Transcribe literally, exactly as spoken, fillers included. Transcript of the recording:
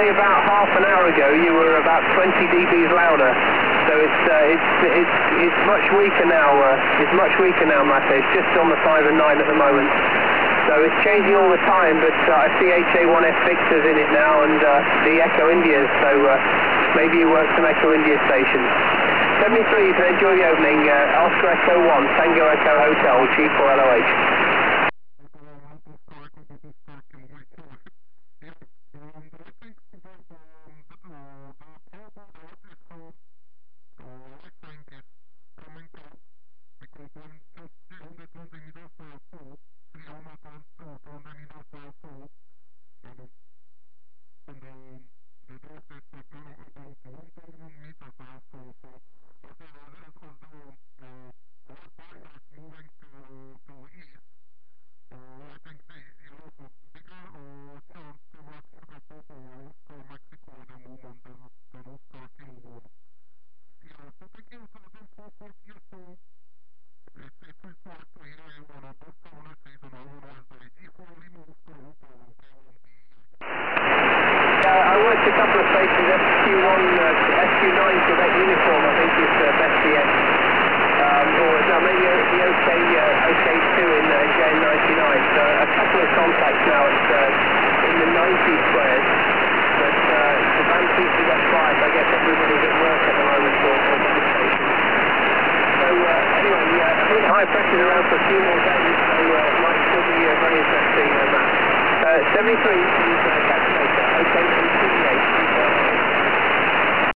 say about half an hour ago you were about twenty decibels louder. So it's uh, it's it's it's much weaker now. Uh, it's much weaker now, Matt. It's just on the five and nine at the moment. So it's changing all the time, but uh, I see H A one F Victors in it now and uh, the Echo Indias. So uh, maybe you work some Echo India stations. seventy-three, so enjoy the opening. Uh, Oscar Echo one, Tango Echo Hotel, G four L O H. I worked a couple of stations, S Q one, uh, S Q nine Quebec uniform, I think is uh, best yet. Um, or no, maybe the O K, uh, O K two in uh, J N ninety-nine. So a couple of contacts now, it's uh, in the ninety squares. But uh, the band keeps it at five. I guess everybody's at work at the moment for for band stations. So uh, anyway, uh, I think high pressure's around for a few more days, so uh, it might still be uh, very interesting, uh, Matt. Uh, seventy-three,